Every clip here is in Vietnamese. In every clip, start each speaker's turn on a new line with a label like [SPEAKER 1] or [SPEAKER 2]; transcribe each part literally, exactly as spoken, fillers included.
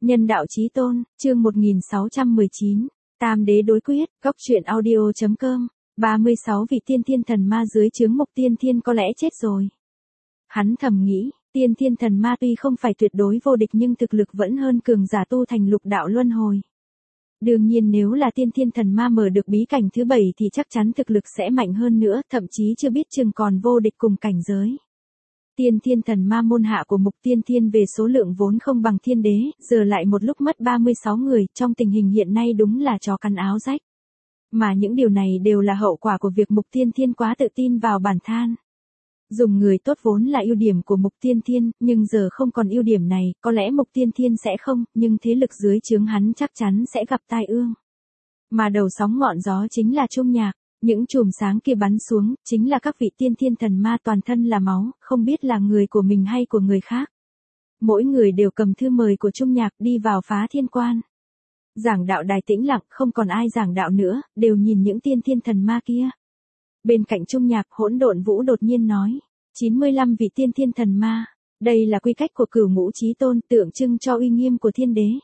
[SPEAKER 1] Nhân đạo chí tôn, chương một nghìn sáu trăm mười chín, Tam đế đối quyết, góc truyện audio chấm com, ba mươi sáu vị tiên thiên thần ma dưới trướng Mục Tiên Thiên có lẽ chết rồi. Hắn thầm nghĩ, tiên thiên thần ma tuy không phải tuyệt đối vô địch nhưng thực lực vẫn hơn cường giả tu thành lục đạo luân hồi. Đương nhiên nếu là tiên thiên thần ma mở được bí cảnh thứ bảy thì chắc chắn thực lực sẽ mạnh hơn nữa, thậm chí chưa biết chừng còn vô địch cùng cảnh giới. Tiên thiên thần ma môn hạ của Mục Tiên Thiên về số lượng vốn không bằng thiên đế, giờ lại một lúc mất ba mươi sáu người, trong tình hình hiện nay đúng là chó cắn áo rách. Mà những điều này đều là hậu quả của việc Mục Tiên Thiên quá tự tin vào bản thân. Dùng người tốt vốn là ưu điểm của Mục Tiên Thiên, nhưng giờ không còn ưu điểm này, có lẽ Mục Tiên Thiên sẽ không, nhưng thế lực dưới trướng hắn chắc chắn sẽ gặp tai ương. Mà đầu sóng ngọn gió chính là Trung Nhạc. Những chùm sáng kia bắn xuống, chính là các vị tiên thiên thần ma toàn thân là máu, không biết là người của mình hay của người khác. Mỗi người đều cầm thư mời của Trung Nhạc đi vào Phá Thiên Quan. Giảng đạo đài tĩnh lặng, không còn ai giảng đạo nữa, đều nhìn những tiên thiên thần ma kia. Bên cạnh Trung Nhạc, Hỗn Độn Vũ đột nhiên nói, chín mươi lăm vị tiên thiên thần ma, đây là quy cách của Cửu Ngũ Chí Tôn, tượng trưng cho uy nghiêm của thiên đế.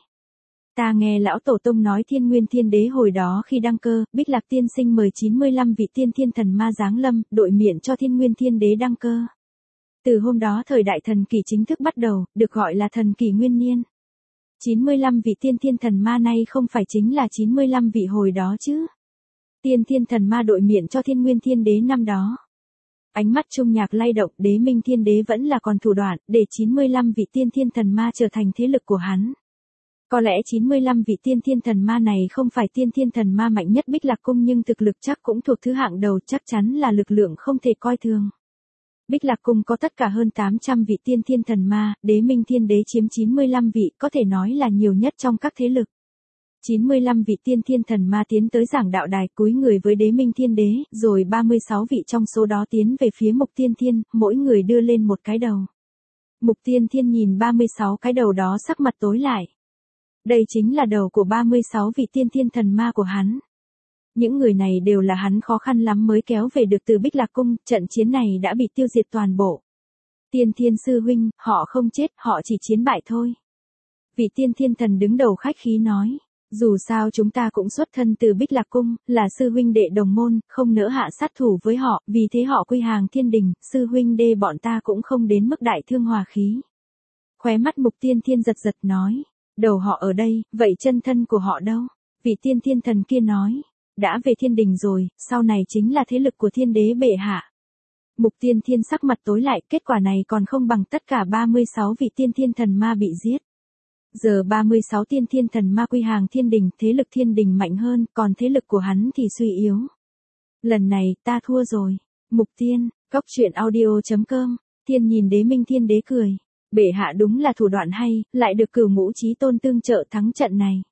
[SPEAKER 1] Ta nghe lão tổ tông nói Thiên Nguyên Thiên Đế hồi đó khi đăng cơ, Bích Lạc tiên sinh mời chín mươi lăm vị tiên thiên thần ma giáng lâm, đội miệng cho Thiên Nguyên Thiên Đế đăng cơ. Từ hôm đó thời đại thần kỳ chính thức bắt đầu, được gọi là thần kỳ nguyên niên. chín mươi lăm vị tiên thiên thần ma này không phải chính là chín mươi lăm vị hồi đó chứ. Tiên thiên thần ma đội miệng cho Thiên Nguyên Thiên Đế năm đó. Ánh mắt Trung Nhạc lay động, Đế Minh Thiên Đế vẫn là còn thủ đoạn, để chín mươi lăm vị tiên thiên thần ma trở thành thế lực của hắn. Có lẽ chín mươi lăm vị tiên thiên thần ma này không phải tiên thiên thần ma mạnh nhất Bích Lạc Cung nhưng thực lực chắc cũng thuộc thứ hạng đầu, chắc chắn là lực lượng không thể coi thường. Bích Lạc Cung có tất cả hơn tám trăm vị tiên thiên thần ma, Đế Minh Thiên Đế chiếm chín mươi lăm vị, có thể nói là nhiều nhất trong các thế lực. chín mươi lăm vị tiên thiên thần ma tiến tới giảng đạo đài cúi người với Đế Minh Thiên Đế, rồi ba mươi sáu vị trong số đó tiến về phía Mục Tiên Thiên, mỗi người đưa lên một cái đầu. Mục Tiên Thiên nhìn ba mươi sáu cái đầu đó sắc mặt tối lại. Đây chính là đầu của ba mươi sáu vị tiên thiên thần ma của hắn. Những người này đều là hắn khó khăn lắm mới kéo về được từ Bích Lạc Cung, trận chiến này đã bị tiêu diệt toàn bộ. Tiên thiên sư huynh, họ không chết, họ chỉ chiến bại thôi. Vị tiên thiên thần đứng đầu khách khí nói, dù sao chúng ta cũng xuất thân từ Bích Lạc Cung, là sư huynh đệ đồng môn, không nỡ hạ sát thủ với họ, vì thế họ quy hàng thiên đình, sư huynh đệ bọn ta cũng không đến mức đại thương hòa khí. Khóe mắt Mục Tiên Thiên giật giật nói. Đầu họ ở đây, vậy chân thân của họ đâu? Vị tiên thiên thần kia nói, đã về thiên đình rồi, sau này chính là thế lực của thiên đế bệ hạ. Mục Tiên Thiên sắc mặt tối lại, kết quả này còn không bằng tất cả ba mươi sáu vị tiên thiên thần ma bị giết. Giờ ba mươi sáu tiên thiên thần ma quy hàng thiên đình, thế lực thiên đình mạnh hơn, còn thế lực của hắn thì suy yếu. Lần này, ta thua rồi. Mục Tiên, góc truyện audio chấm com, Thiên nhìn Đế Minh Thiên Đế cười. Bệ hạ đúng là thủ đoạn hay, lại được Cửu Ngũ Chí Tôn tương trợ thắng trận này.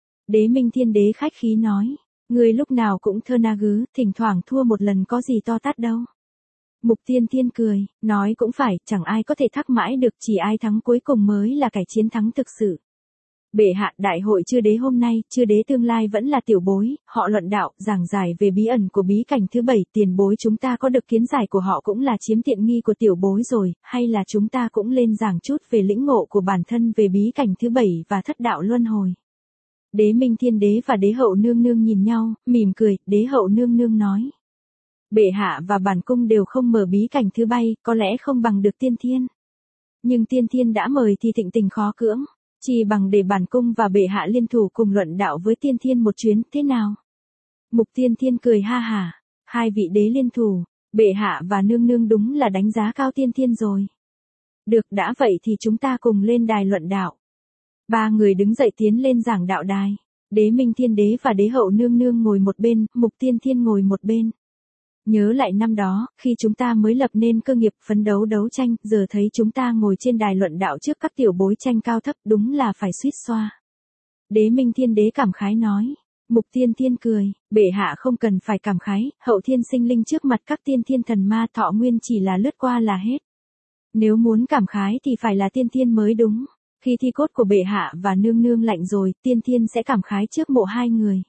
[SPEAKER 1] Đế Minh Thiên Đế khách khí nói, người lúc nào cũng thơ na gứ, thỉnh thoảng thua một lần có gì to tát đâu. Mục Tiên Thiên cười, nói cũng phải, chẳng ai có thể thắc mãi được, chỉ ai thắng cuối cùng mới là kẻ chiến thắng thực sự. Bệ hạ, đại hội chư đế hôm nay, chư đế tương lai vẫn là tiểu bối, họ luận đạo, giảng giải về bí ẩn của bí cảnh thứ bảy, tiền bối chúng ta có được kiến giải của họ cũng là chiếm tiện nghi của tiểu bối rồi, hay là chúng ta cũng lên giảng chút về lĩnh ngộ của bản thân về bí cảnh thứ bảy và thất đạo luân hồi. Đế Minh Thiên Đế và Đế Hậu Nương Nương nhìn nhau, mỉm cười, Đế Hậu Nương Nương nói. Bệ hạ và bản cung đều không mở bí cảnh thứ bảy, có lẽ không bằng được tiên thiên. Nhưng tiên thiên đã mời thì thịnh tình khó cưỡng. Chỉ bằng để bản cung và bệ hạ liên thủ cùng luận đạo với tiên thiên một chuyến, thế nào? Mục Tiên Thiên cười ha hả, hai vị đế liên thủ, bệ hạ và nương nương đúng là đánh giá cao tiên thiên rồi. Được, đã vậy thì chúng ta cùng lên đài luận đạo. Ba người đứng dậy tiến lên giảng đạo đài, Đế Minh Thiên Đế và Đế Hậu Nương Nương ngồi một bên, Mục Tiên Thiên ngồi một bên. Nhớ lại năm đó, khi chúng ta mới lập nên cơ nghiệp phấn đấu đấu tranh, giờ thấy chúng ta ngồi trên đài luận đạo trước các tiểu bối tranh cao thấp, đúng là phải suýt xoa. Đế Minh Thiên Đế cảm khái nói. Mục Tiên Thiên cười, bệ hạ không cần phải cảm khái, hậu thiên sinh linh trước mặt các tiên thiên thần ma thọ nguyên chỉ là lướt qua là hết. Nếu muốn cảm khái thì phải là tiên thiên mới đúng. Khi thi cốt của bệ hạ và nương nương lạnh rồi, tiên thiên sẽ cảm khái trước mộ hai người.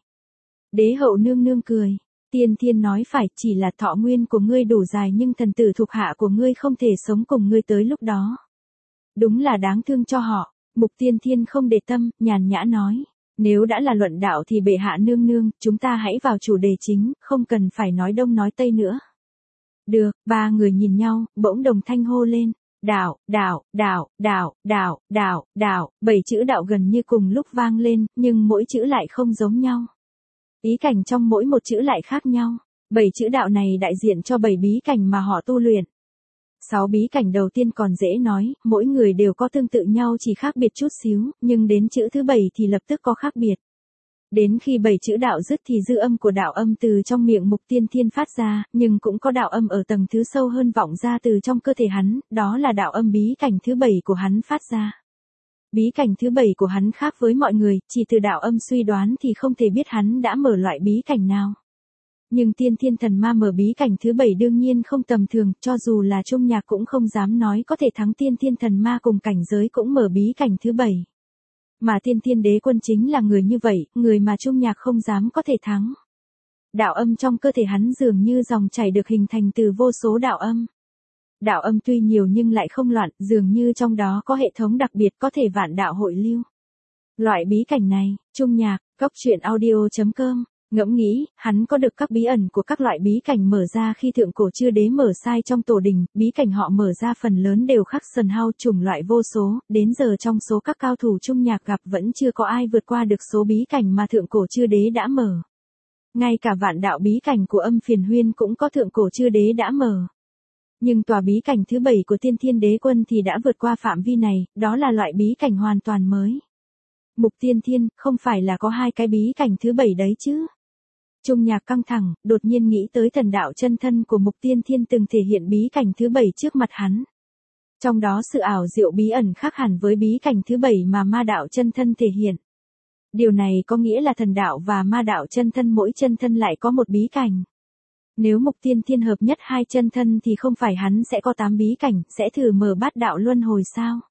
[SPEAKER 1] Đế Hậu Nương Nương cười. Tiên Thiên nói phải, chỉ là thọ nguyên của ngươi đủ dài nhưng thần tử thuộc hạ của ngươi không thể sống cùng ngươi tới lúc đó. Đúng là đáng thương cho họ. Mục Tiên Thiên không để tâm, nhàn nhã nói. Nếu đã là luận đạo thì bệ hạ nương nương, chúng ta hãy vào chủ đề chính, không cần phải nói đông nói tây nữa. Được, ba người nhìn nhau, bỗng đồng thanh hô lên. Đạo, đạo, đạo, đạo, đạo, đạo, đạo, bảy chữ đạo gần như cùng lúc vang lên, nhưng mỗi chữ lại không giống nhau. Ý cảnh trong mỗi một chữ lại khác nhau. Bảy chữ đạo này đại diện cho bảy bí cảnh mà họ tu luyện. Sáu bí cảnh đầu tiên còn dễ nói, mỗi người đều có tương tự nhau chỉ khác biệt chút xíu, nhưng đến chữ thứ bảy thì lập tức có khác biệt. Đến khi bảy chữ đạo dứt thì dư âm của đạo âm từ trong miệng Mục Tiên Thiên phát ra, nhưng cũng có đạo âm ở tầng thứ sâu hơn vọng ra từ trong cơ thể hắn, đó là đạo âm bí cảnh thứ bảy của hắn phát ra. Bí cảnh thứ bảy của hắn khác với mọi người, chỉ từ đạo âm suy đoán thì không thể biết hắn đã mở loại bí cảnh nào. Nhưng Tiên Thiên Thần Ma mở bí cảnh thứ bảy đương nhiên không tầm thường, cho dù là Trung Nhạc cũng không dám nói có thể thắng Tiên Thiên Thần Ma cùng cảnh giới cũng mở bí cảnh thứ bảy. Mà Tiên Thiên Đế Quân chính là người như vậy, người mà Trung Nhạc không dám có thể thắng. Đạo âm trong cơ thể hắn dường như dòng chảy được hình thành từ vô số đạo âm. Đạo âm tuy nhiều nhưng lại không loạn, dường như trong đó có hệ thống đặc biệt có thể vạn đạo hội lưu. Loại bí cảnh này, Trung Nhạc, Cốc Truyện Audio chấm com. Ngẫm nghĩ, hắn có được các bí ẩn của các loại bí cảnh mở ra khi thượng cổ chư đế mở sai trong tổ đình, bí cảnh họ mở ra phần lớn đều khắc sần hao chủng loại vô số, đến giờ trong số các cao thủ Trung Nhạc gặp vẫn chưa có ai vượt qua được số bí cảnh mà thượng cổ chư đế đã mở. Ngay cả vạn đạo bí cảnh của Âm Phiền Huyên cũng có thượng cổ chư đế đã mở. Nhưng tòa bí cảnh thứ bảy của Tiên Thiên Đế Quân thì đã vượt qua phạm vi này, đó là loại bí cảnh hoàn toàn mới. Mục Tiên Thiên, không phải là có hai cái bí cảnh thứ bảy đấy chứ? Trung Nhạc căng thẳng, đột nhiên nghĩ tới thần đạo chân thân của Mục Tiên Thiên từng thể hiện bí cảnh thứ bảy trước mặt hắn. Trong đó sự ảo diệu bí ẩn khác hẳn với bí cảnh thứ bảy mà ma đạo chân thân thể hiện. Điều này có nghĩa là thần đạo và ma đạo chân thân mỗi chân thân lại có một bí cảnh. Nếu Mục Tiên Thiên hợp nhất hai chân thân thì không phải hắn sẽ có tám bí cảnh, sẽ thử mở bát đạo luân hồi sao?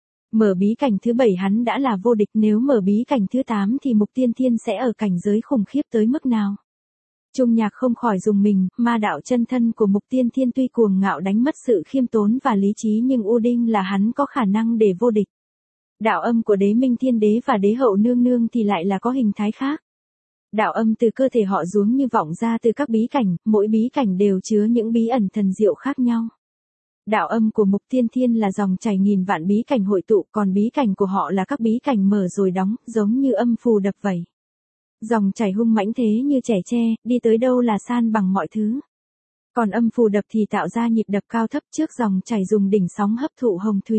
[SPEAKER 1] Mở bí cảnh thứ bảy hắn đã là vô địch, nếu mở bí cảnh thứ tám thì Mục Tiên Thiên sẽ ở cảnh giới khủng khiếp tới mức nào? Trung Nhạc không khỏi dùng mình, ma đạo chân thân của Mục Tiên Thiên tuy cuồng ngạo đánh mất sự khiêm tốn và lý trí nhưng U Đinh là hắn có khả năng để vô địch. Đạo âm của Đế Minh Thiên Đế và Đế Hậu Nương Nương thì lại là có hình thái khác. Đạo âm từ cơ thể họ xuống như vọng ra từ các bí cảnh, mỗi bí cảnh đều chứa những bí ẩn thần diệu khác nhau. Đạo âm của Mục Tiên Thiên là dòng chảy nghìn vạn bí cảnh hội tụ, còn bí cảnh của họ là các bí cảnh mở rồi đóng, giống như âm phù đập vậy. Dòng chảy hung mãnh thế như trẻ tre, đi tới đâu là san bằng mọi thứ. Còn âm phù đập thì tạo ra nhịp đập cao thấp trước dòng chảy dùng đỉnh sóng hấp thụ hồng thủy.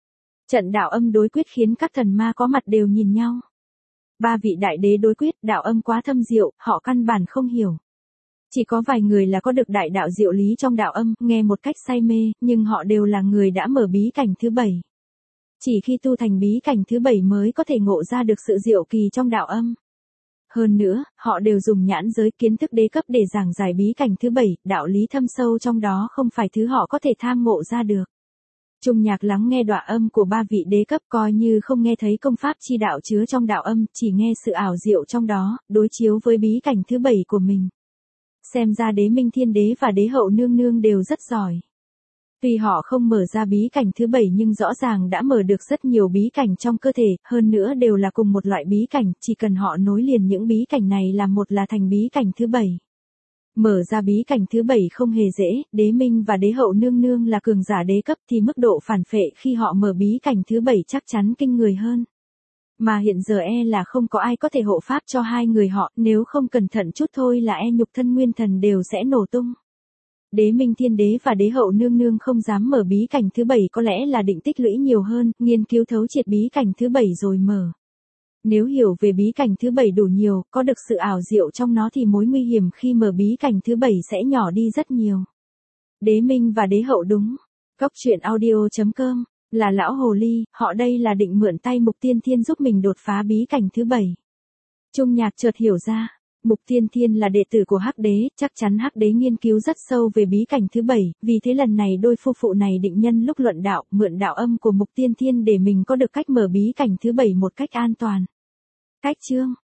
[SPEAKER 1] Trận đạo âm đối quyết khiến các thần ma có mặt đều nhìn nhau. Ba vị đại đế đối quyết, đạo âm quá thâm diệu, họ căn bản không hiểu. Chỉ có vài người là có được đại đạo diệu lý trong đạo âm, nghe một cách say mê, nhưng họ đều là người đã mở bí cảnh thứ bảy. Chỉ khi tu thành bí cảnh thứ bảy mới có thể ngộ ra được sự diệu kỳ trong đạo âm. Hơn nữa, họ đều dùng nhãn giới kiến thức đế cấp để giảng giải bí cảnh thứ bảy, đạo lý thâm sâu trong đó không phải thứ họ có thể tham ngộ ra được. Trung Nhạc lắng nghe đoạn âm của ba vị đế cấp coi như không nghe thấy công pháp chi đạo chứa trong đạo âm, chỉ nghe sự ảo diệu trong đó, đối chiếu với bí cảnh thứ bảy của mình. Xem ra Đế Minh Thiên Đế và Đế Hậu Nương Nương đều rất giỏi. Tuy họ không mở ra bí cảnh thứ bảy nhưng rõ ràng đã mở được rất nhiều bí cảnh trong cơ thể, hơn nữa đều là cùng một loại bí cảnh, chỉ cần họ nối liền những bí cảnh này làm một là thành bí cảnh thứ bảy. Mở ra bí cảnh thứ bảy không hề dễ, Đế Minh và Đế Hậu Nương Nương là cường giả đế cấp thì mức độ phản phệ khi họ mở bí cảnh thứ bảy chắc chắn kinh người hơn. Mà hiện giờ e là không có ai có thể hộ pháp cho hai người họ, nếu không cẩn thận chút thôi là e nhục thân nguyên thần đều sẽ nổ tung. Đế Minh Thiên Đế và Đế Hậu Nương Nương không dám mở bí cảnh thứ bảy có lẽ là định tích lũy nhiều hơn, nghiên cứu thấu triệt bí cảnh thứ bảy rồi mở. Nếu hiểu về bí cảnh thứ bảy đủ nhiều, có được sự ảo diệu trong nó thì mối nguy hiểm khi mở bí cảnh thứ bảy sẽ nhỏ đi rất nhiều. Đế Minh và Đế Hậu đúng. Cốc Truyện Audio chấm com là lão hồ ly, họ đây là định mượn tay Mục Tiên Thiên giúp mình đột phá bí cảnh thứ bảy. Trung Nhạc chợt hiểu ra, Mục Tiên Thiên là đệ tử của Hắc Đế, chắc chắn Hắc Đế nghiên cứu rất sâu về bí cảnh thứ bảy, vì thế lần này đôi phu phụ này định nhân lúc luận đạo, mượn đạo âm của Mục Tiên Thiên để mình có được cách mở bí cảnh thứ bảy một cách an toàn. Cách chương